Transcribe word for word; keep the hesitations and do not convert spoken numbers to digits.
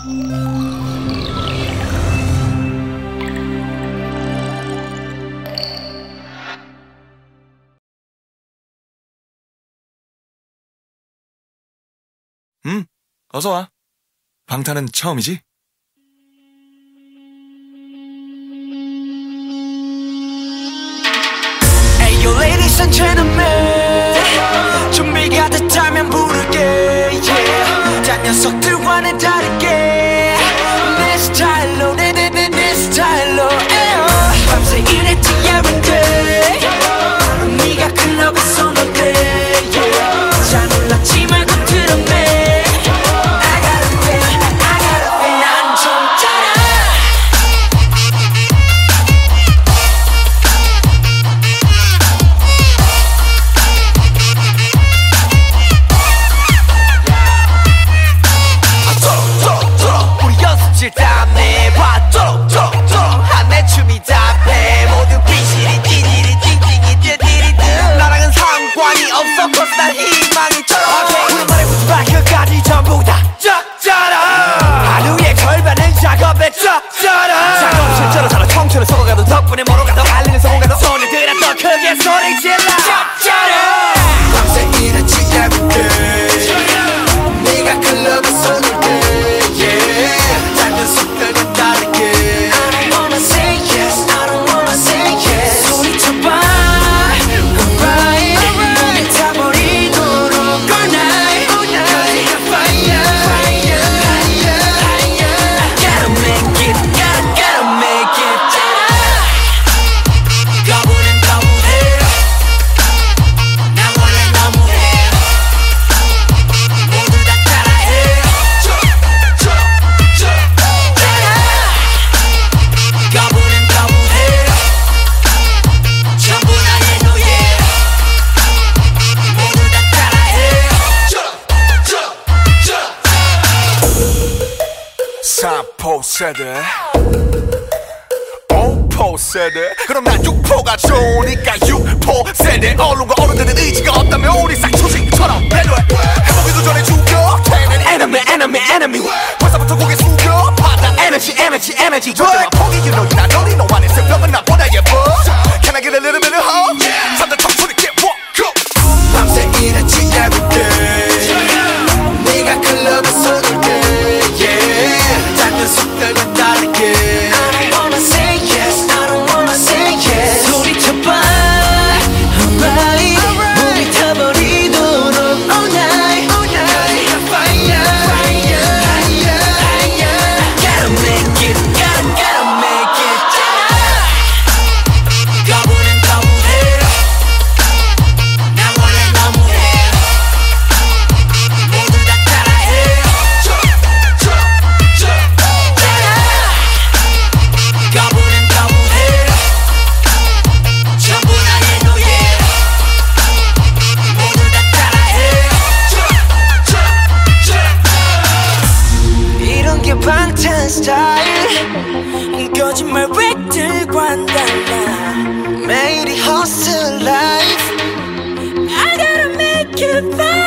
응, 어서와. 방탄은 처음이지? Ayo ladies and gentlemen, 준비가 됐다면 부를게 yeah. 딴 녀석들과는 다르게 내 스타일로 내내내 내 스타일로 에어. 밤새 일했지 everyday 네가 클럽에서 놀때 yeah. 잘 몰랐지 말고 들었네. 덕분에 뭐로 가도 달리는 성공 가도 손을 들어 더 크게 소리 질러 짭짤해. 밤새 일했지 everyday 네가 클럽에서 놀 때 yeah. 딴 녀석들과 다르게 I don't wanna say yes I don't wanna say yes 소리쳐봐 alright 몸이 타버리도록 all night all night fire fire fire fire I gotta make it gotta gotta make it. 삼 포 세대 오 포 세대 그럼 난 육 포가 좋으니까 육 포 세대. 언론과 어른들은 의지가 없다면 우리 싹초식처럼 배려해. 해보기도 전에 죽여 걔는 enemy enemy enemy 벌써부터 고개 숙여 받아 에너지 에너지 에너지 절대로 포기 you know you're not only no one is 병은 나보다 예뻐. Can I get a little bit of hope? 삼들 청춘이 get walk up. 밤새 일했지 everyday 네가 클럽에서 놀 때 녀석들과 다르게 I don't wanna say yes I don't wanna say yes 소리쳐봐 alright 몸이 타버리도록 all night all night fire fire fire fire Gotta make it gotta gotta make it 거부는 거부해 나 원래 너무해 모두 다 따라해 거부는 거부해 전부 다 내 노예 모두 다 따라해 이런 게 방탄 스타일 거짓말 획들과는 달라 매일이 hustle life I gotta make it fun.